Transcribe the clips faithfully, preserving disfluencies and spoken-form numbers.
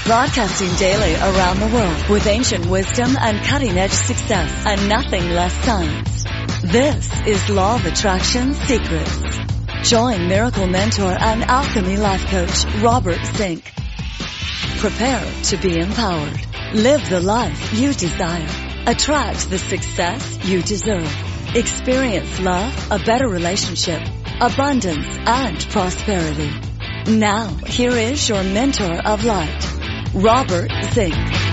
Broadcasting daily around the world with ancient wisdom and cutting-edge success and nothing less science. This is Law of Attraction Secrets. Join Miracle Mentor and Alchemy Life Coach Robert Zink. Prepare to be empowered. Live the life you desire. Attract the success you deserve. Experience love, a better relationship, abundance, and prosperity. Now, here is your mentor of light, Robert Zink.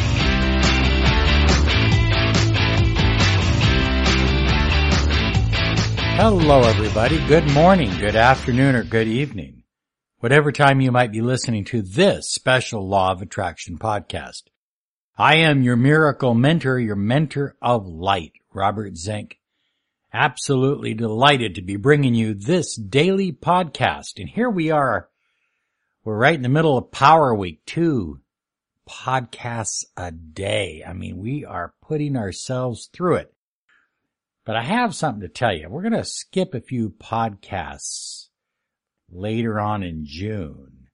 Hello, everybody. Good morning, good afternoon, or good evening. Whatever time you might be listening to this special Law of Attraction podcast. I am your miracle mentor, your mentor of light, Robert Zink. Absolutely delighted to be bringing you this daily podcast. And here we are. We're right in the middle of Power Week, two podcasts a day. I mean, we are putting ourselves through it. But I have something to tell you. We're going to skip a few podcasts later on in June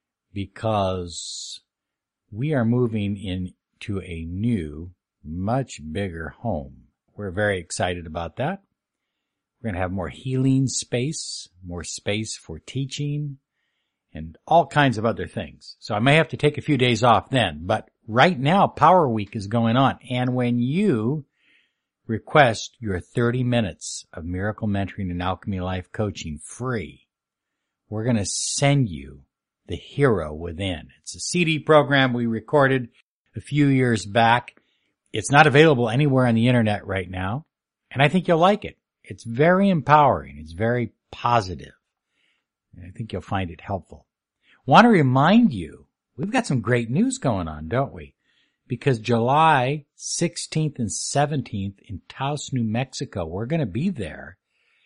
because we are moving into a new, much bigger home. We're very excited about that. We're going to have more healing space, more space for teaching, and all kinds of other things. So I may have to take a few days off then. But right now, Power Week is going on. And when you request your thirty minutes of Miracle Mentoring and Alchemy Life Coaching free, we're going to send you The Hero Within. It's a C D program we recorded a few years back. It's not available anywhere on the internet right now, and I think you'll like it. It's very empowering. It's very positive. I think you'll find it helpful. Want to remind you, we've got some great news going on, don't we? Because July sixteenth and seventeenth in Taos, New Mexico, we're going to be there,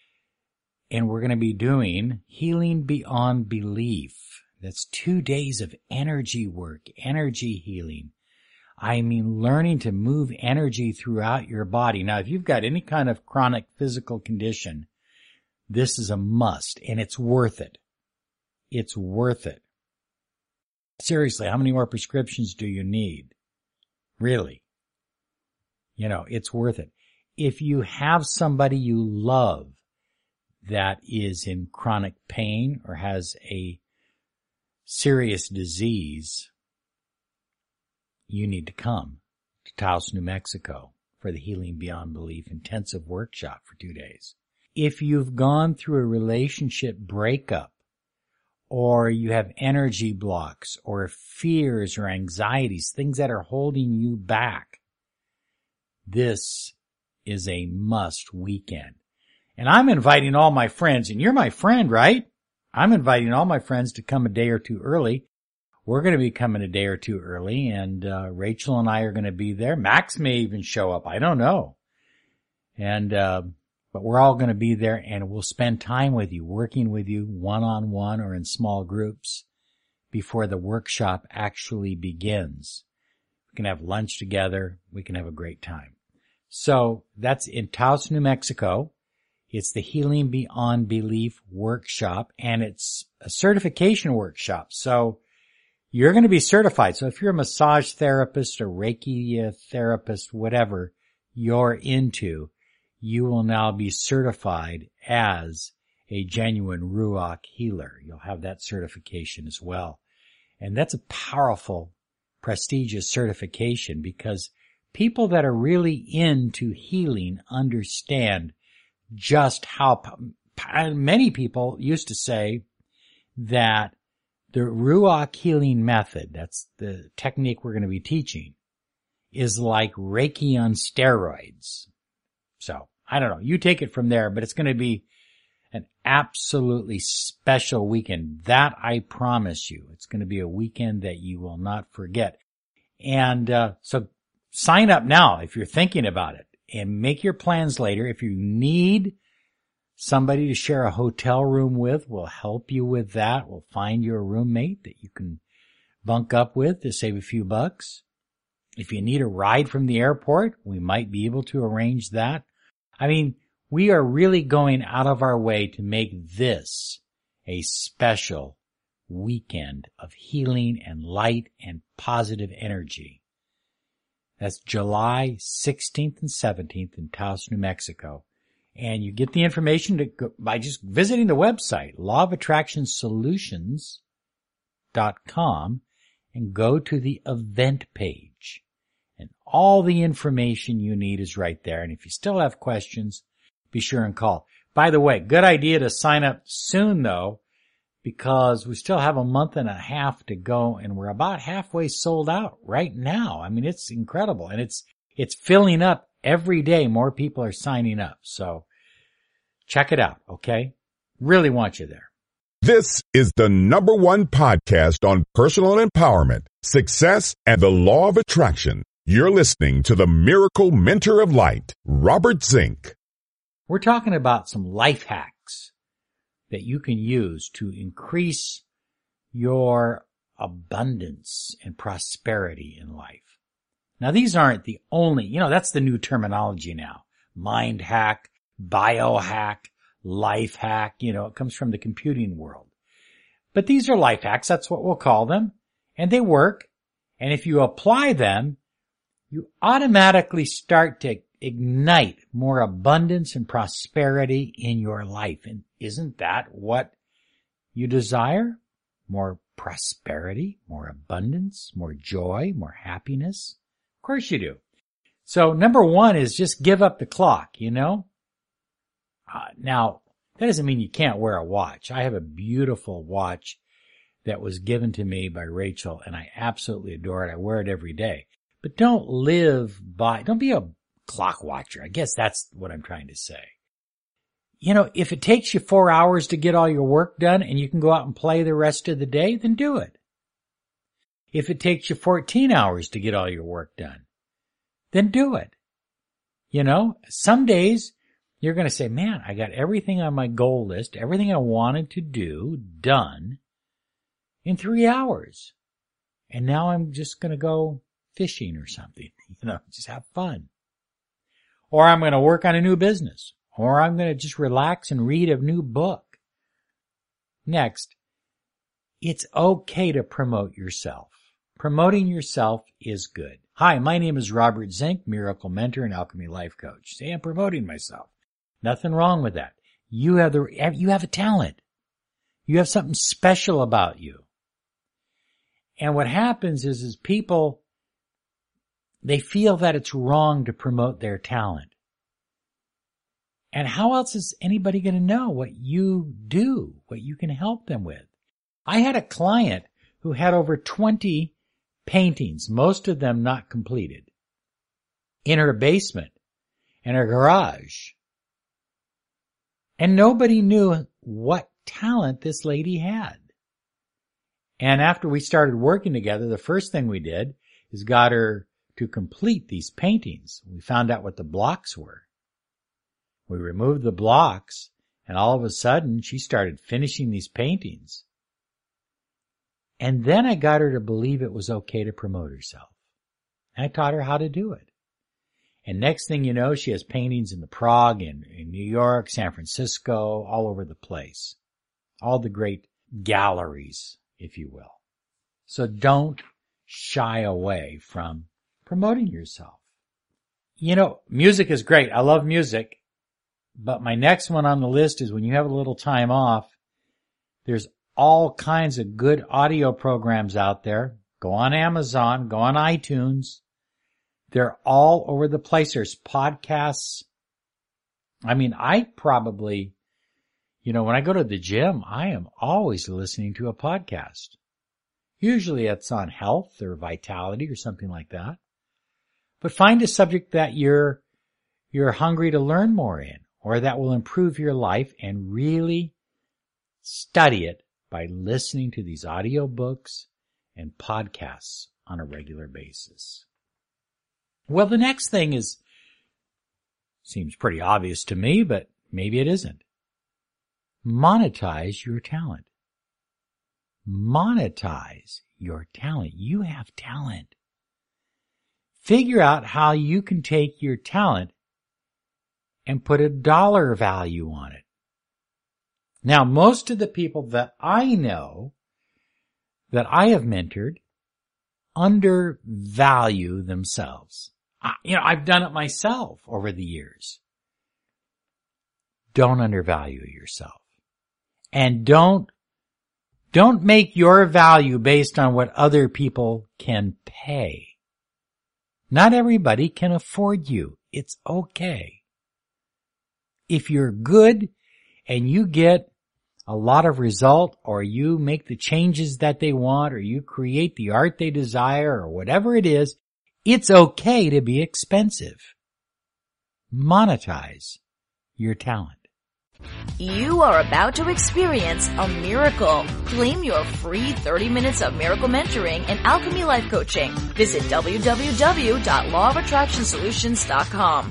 and we're going to be doing Healing Beyond Belief. That's two days of energy work, energy healing. I mean, learning to move energy throughout your body. Now, if you've got any kind of chronic physical condition, this is a must, and it's worth it. It's worth it. Seriously, how many more prescriptions do you need? Really? You know, it's worth it. If you have somebody you love that is in chronic pain or has a serious disease, you need to come to Taos, New Mexico for the Healing Beyond Belief intensive workshop for two days. If you've gone through a relationship breakup, or you have energy blocks, or fears or anxieties, things that are holding you back, this is a must weekend. And I'm inviting all my friends, and you're my friend, right? I'm inviting all my friends to come a day or two early. We're going to be coming a day or two early, and uh, Rachel and I are going to be there. Max may even show up. I don't know. And uh But we're all going to be there, and we'll spend time with you, working with you one-on-one or in small groups before the workshop actually begins. We can have lunch together. We can have a great time. So that's in Taos, New Mexico. It's the Healing Beyond Belief workshop, and it's a certification workshop. So you're going to be certified. So if you're a massage therapist or Reiki therapist, whatever you're into, you will now be certified as a genuine Ruach healer. You'll have that certification as well. And that's a powerful, prestigious certification because people that are really into healing understand just how, many people used to say that the Ruach healing method, that's the technique we're going to be teaching, is like Reiki on steroids. So, I don't know. You take it from there, but it's going to be an absolutely special weekend. That I promise you. It's going to be a weekend that you will not forget. And uh so sign up now if you're thinking about it, and make your plans later. If you need somebody to share a hotel room with, we'll help you with that. We'll find you a roommate that you can bunk up with to save a few bucks. If you need a ride from the airport, we might be able to arrange that. I mean, we are really going out of our way to make this a special weekend of healing and light and positive energy. That's July sixteenth and seventeenth in Taos, New Mexico. And you get the information to go, by just visiting the website, law of attraction solutions dot com, and go to the event page. And all the information you need is right there. And if you still have questions, be sure and call. By the way, good idea to sign up soon, though, because we still have a month and a half to go, and we're about halfway sold out right now. I mean, it's incredible, and it's it's filling up every day. More people are signing up, so check it out, okay? Really want you there. This is the number one podcast on personal empowerment, success, and the law of attraction. You're listening to the Miracle Mentor of Light, Robert Zink. We're talking about some life hacks that you can use to increase your abundance and prosperity in life. Now, these aren't the only, you know, that's the new terminology now. Mind hack, biohack, life hack, you know, it comes from the computing world. But these are life hacks, that's what we'll call them, and they work. And if you apply them, you automatically start to ignite more abundance and prosperity in your life. And isn't that what you desire? More prosperity, more abundance, more joy, more happiness? Of course you do. So number one is just give up the clock, you know? Uh, now, that doesn't mean you can't wear a watch. I have a beautiful watch that was given to me by Rachel, and I absolutely adore it. I wear it every day. But don't live by, don't be a clock watcher. I guess that's what I'm trying to say. You know, if it takes you four hours to get all your work done and you can go out and play the rest of the day, then do it. If it takes you fourteen hours to get all your work done, then do it. You know, some days you're going to say, man, I got everything on my goal list, everything I wanted to do done in three hours. And now I'm just going to go fishing or something, you know, just have fun. Or I'm going to work on a new business. Or I'm going to just relax and read a new book. Next, it's okay to promote yourself. Promoting yourself is good. Hi, my name is Robert Zink, Miracle Mentor and Alchemy Life Coach. Say I'm promoting myself. Nothing wrong with that. You have the, you have a talent. You have something special about you. And what happens is, is people, they feel that it's wrong to promote their talent. And how else is anybody going to know what you do, what you can help them with? I had a client who had over twenty paintings, most of them not completed, in her basement, in her garage. And nobody knew what talent this lady had. And after we started working together, the first thing we did is got her to complete these paintings. We found out what the blocks were. We removed the blocks, and all of a sudden, she started finishing these paintings. And then I got her to believe it was okay to promote herself. And I taught her how to do it. And next thing you know, she has paintings in the Prague, in, in New York, San Francisco, all over the place. All the great galleries, if you will. So don't shy away from promoting yourself. You know, music is great. I love music. But my next one on the list is when you have a little time off, there's all kinds of good audio programs out there. Go on Amazon, go on iTunes. They're all over the place. There's podcasts. I mean, I probably, you know, when I go to the gym, I am always listening to a podcast. Usually it's on health or vitality or something like that. But find a subject that you're, you're hungry to learn more in, or that will improve your life, and really study it by listening to these audio books and podcasts on a regular basis. Well, the next thing is, seems pretty obvious to me, but maybe it isn't. Monetize your talent. Monetize your talent. You have talent. Figure out how you can take your talent and put a dollar value on it. Now, most of the people that I know that I have mentored undervalue themselves. I, you know, I've done it myself over the years. Don't undervalue yourself. And don't, don't make your value based on what other people can pay. Not everybody can afford you. It's okay. If you're good and you get a lot of result, or you make the changes that they want, or you create the art they desire, or whatever it is, it's okay to be expensive. Monetize your talent. You are about to experience a miracle. Claim your free thirty minutes of miracle mentoring and alchemy life coaching. Visit w w w dot law of attraction solutions dot com.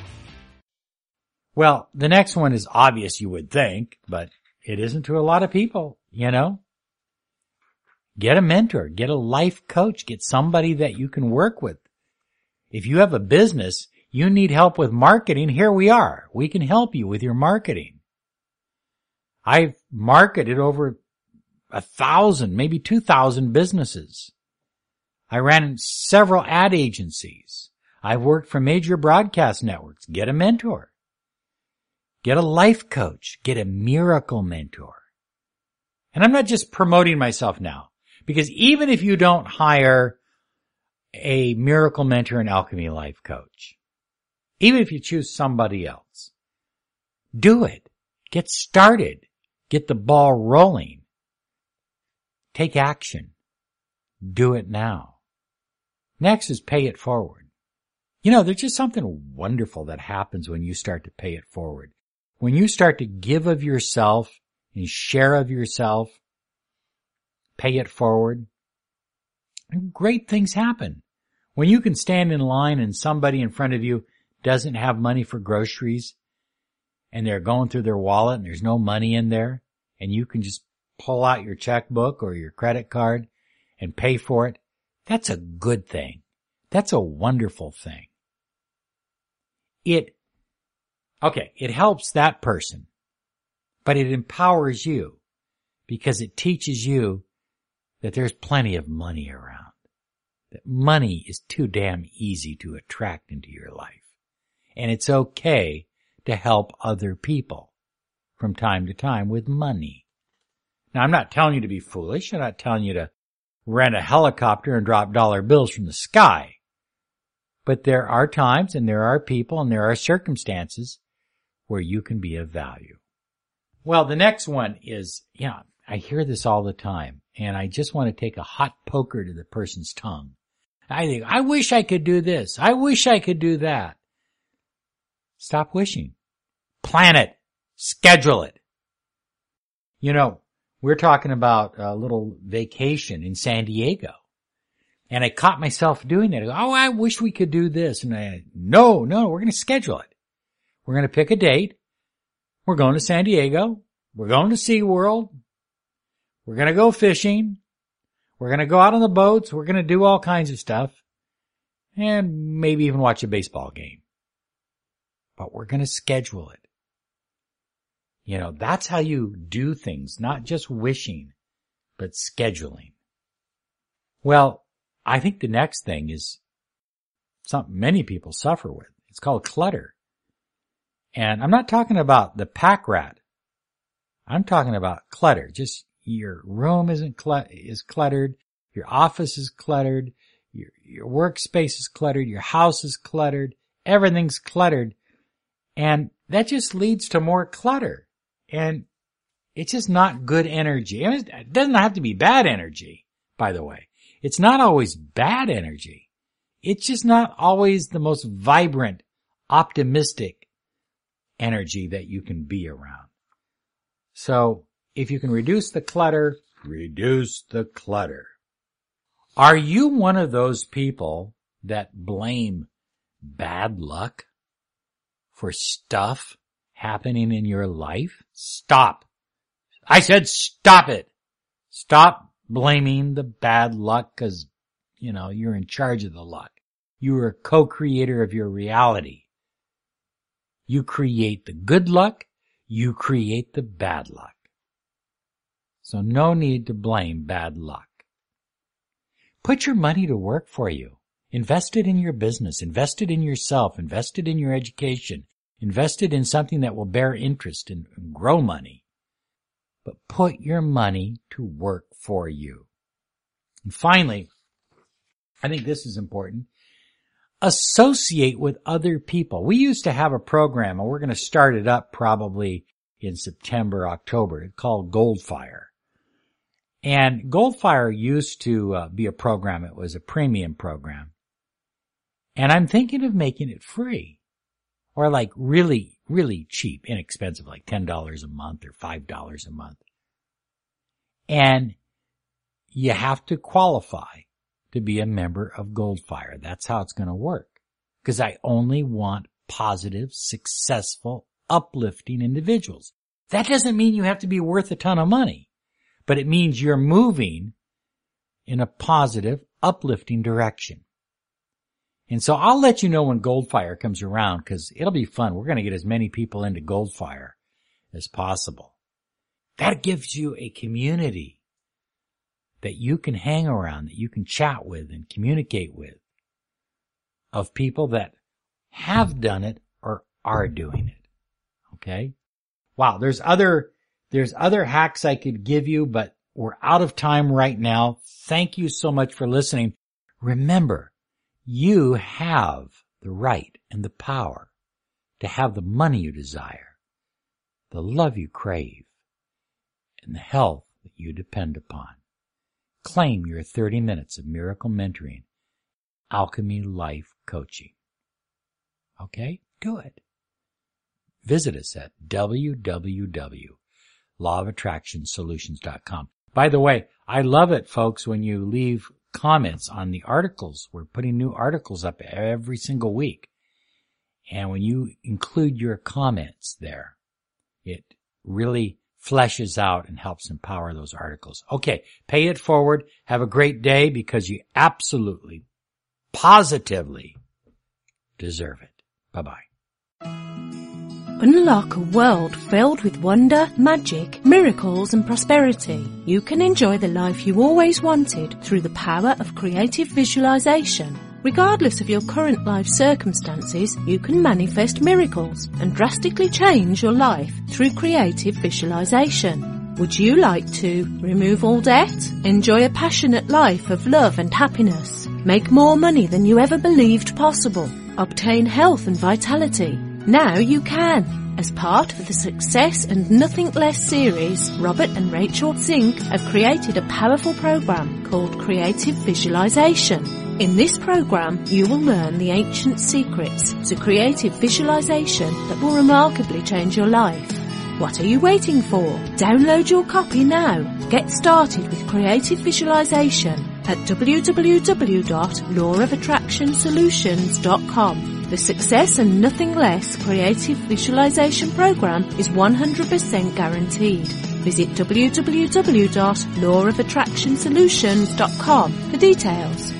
Well, the next one is obvious, you would think, but it isn't to a lot of people, you know. Get a mentor, get a life coach, get somebody that you can work with. If you have a business, you need help with marketing, here we are. We can help you with your marketing. I've marketed over a thousand, maybe two thousand businesses. I ran several ad agencies. I've worked for major broadcast networks. Get a mentor. Get a life coach. Get a miracle mentor. And I'm not just promoting myself now, because even if you don't hire a miracle mentor and alchemy life coach, even if you choose somebody else, do it. Get started. Get the ball rolling. Take action. Do it now. Next is pay it forward. You know, there's just something wonderful that happens when you start to pay it forward. When you start to give of yourself and share of yourself, pay it forward, great things happen. When you can stand in line and somebody in front of you doesn't have money for groceries and they're going through their wallet and there's no money in there, and you can just pull out your checkbook or your credit card and pay for it, that's a good thing. That's a wonderful thing. It Okay, it helps that person, but it empowers you because it teaches you that there's plenty of money around, that money is too damn easy to attract into your life, and it's okay to help other people from time to time with money. Now, I'm not telling you to be foolish. I'm not telling you to rent a helicopter and drop dollar bills from the sky, but there are times and there are people and there are circumstances where you can be of value. Well, the next one is, you know, I hear this all the time, and I just want to take a hot poker to the person's tongue. I think, I wish I could do this. I wish I could do that. Stop wishing. Plan it. Schedule it. You know, we're talking about a little vacation in San Diego, and I caught myself doing that. I go, oh, I wish we could do this. And I, no, no, we're going to schedule it. We're going to pick a date. We're going to San Diego. We're going to SeaWorld. We're going to go fishing. We're going to go out on the boats. We're going to do all kinds of stuff. And maybe even watch a baseball game. But we're going to schedule it. You know, that's how you do things, not just wishing, but scheduling. Well, I think the next thing is something many people suffer with. It's called clutter. And I'm not talking about the pack rat. I'm talking about clutter. Just your room isn't cl- is cluttered. Your office is cluttered. Your, your workspace is cluttered. Your house is cluttered. Everything's cluttered. And that just leads to more clutter. And it's just not good energy. It doesn't have to be bad energy, by the way. It's not always bad energy. It's just not always the most vibrant, optimistic energy that you can be around. So if you can reduce the clutter, reduce the clutter. Are you one of those people that blame bad luck for stuff happening in your life? Stop. I said stop it. Stop blaming the bad luck because, you know, you're in charge of the luck. You are a co-creator of your reality. You create the good luck. You create the bad luck. So no need to blame bad luck. Put your money to work for you. Invest it in your business. Invest it in yourself. Invest it in your education. Invest it in something that will bear interest and grow money. But put your money to work for you. And finally, I think this is important. Associate with other people. We used to have a program, and we're going to start it up probably in September, October. It's called Goldfire. And Goldfire used to uh, be a program. It was a premium program. And I'm thinking of making it free. Or like really, really cheap, inexpensive, like ten dollars a month or five dollars a month. And you have to qualify to be a member of Goldfire. That's how it's going to work. Because I only want positive, successful, uplifting individuals. That doesn't mean you have to be worth a ton of money, but it means you're moving in a positive, uplifting direction. And so I'll let you know when Goldfire comes around, because it'll be fun. We're going to get as many people into Goldfire as possible. That gives you a community that you can hang around, that you can chat with and communicate with, of people that have done it or are doing it. Okay? Wow, there's other, there's other hacks I could give you, but we're out of time right now. Thank you so much for listening. Remember, you have the right and the power to have the money you desire, the love you crave, and the health that you depend upon. Claim your thirty minutes of miracle mentoring, Alchemy Life Coaching. Okay? Do it. Visit us at w w w dot law of attraction solutions dot com. By the way, I love it, folks, when you leave comments on the articles. We're putting new articles up every single week. And when you include your comments there, it really fleshes out and helps empower those articles. Okay, pay it forward. Have a great day, because you absolutely, positively deserve it. Bye-bye. Unlock a world filled with wonder, magic, miracles and prosperity. You can enjoy the life you always wanted through the power of creative visualization. Regardless of your current life circumstances, you can manifest miracles and drastically change your life through creative visualization. Would you like to remove all debt? Enjoy a passionate life of love and happiness? Make more money than you ever believed possible? Obtain health and vitality? Now you can. As part of the Success and Nothing Less series, Robert and Rachel Zink have created a powerful program called Creative Visualization. In this program, you will learn the ancient secrets to creative visualization that will remarkably change your life. What are you waiting for? Download your copy now. Get started with creative visualization at w w w dot law of attraction solutions dot com. The Success and Nothing Less Creative Visualization Program is one hundred percent guaranteed. Visit w w w dot law of attraction solutions dot com for details.